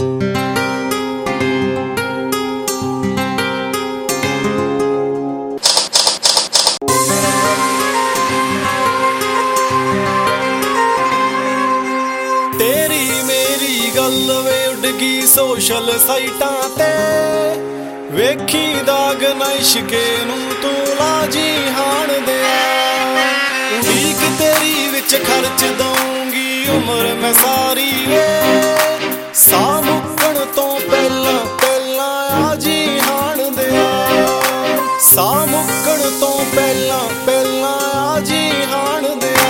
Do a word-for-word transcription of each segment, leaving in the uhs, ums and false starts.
social साइटां ते वेखी दाग ना इश्के नूं तू लाजी हाण दिया उड़ीक तेरी विच खर्च दूंगी उम्र मैं सारी वे सा मुक्कण तो पहला पहला आजी हाण दिया सा मुक्कण तो पहला पहला आजी हाण दिया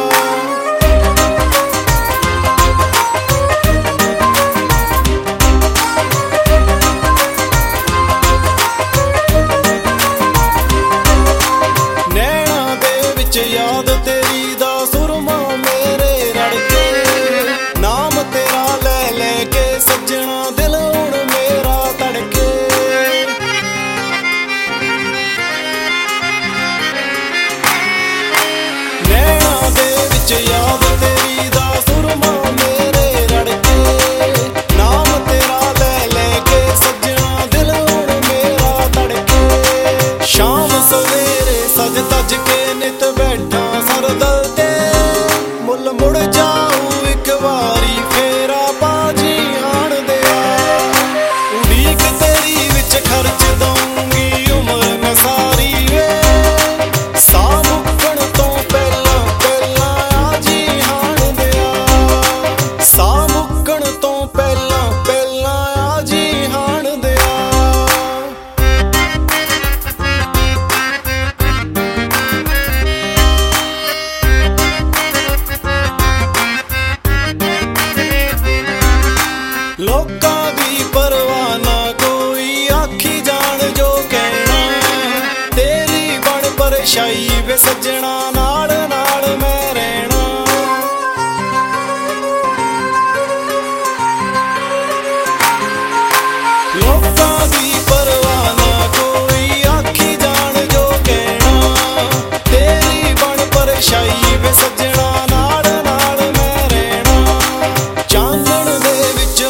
याद तेरी दा सुरमा मेरे रड़के नाम तेरा ले लेके सजना दिल हुण मेरा तड़के नैना दे विच याद तेरी दा सुरमा मेरे रड़के नाम तेरा ले लेके सजना दिल हुण मेरा तड़के शाम सवेरे सज तज के नित बैठा सरदल ते मुल मुड़ जाऊं एक वारी फेरा बाजी हाण दिया उड़ीक तेरी विच खर्च दूंगी उम्र मैं सारी वे सा मुक्कण तो पहला पहला आजी हाण दिया सा मुक्कण तो पहला पहला आजी हाण दिया लोकां दी परवाह ना कोई आखी जान जो कहना तेरी बन परछाई वे सजना नाल नाल मैं रहना लोकां दी परवाह ना कोई आखी जान जो कहना तेरी बन परछाई वे सजना नाल नाल मैं रहना चांदण दे विच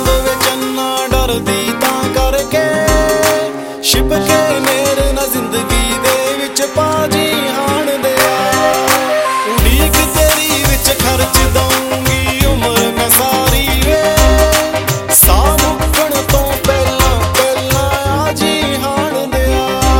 दी तां करके छिप के मेरे ना जिंदगी दे विच पाजी हाण दिया उड़ीक तेरी विच खर्च दूंगी उम्र मैं सारी वे सा मुक्कण तो पहला पहला आजी हाण दिया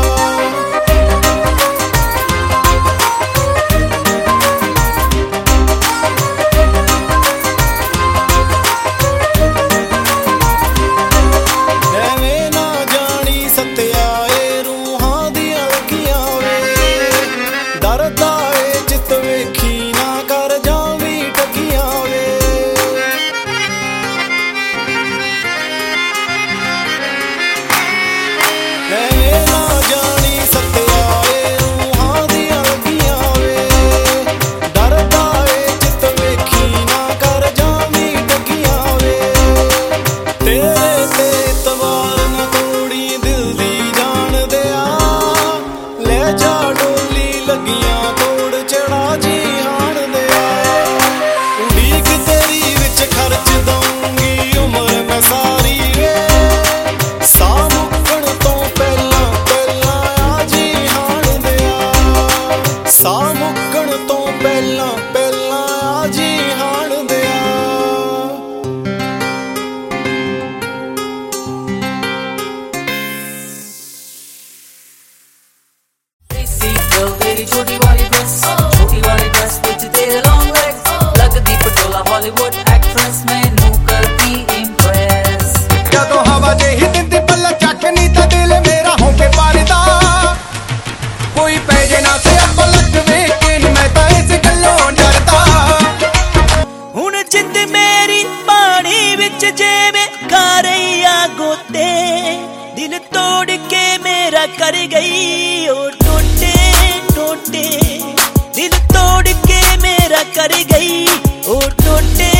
दिल तोड़ के मेरा कर गई ओ टोटे टोटे दिल तोड़ के मेरा कर गई ओ टोटे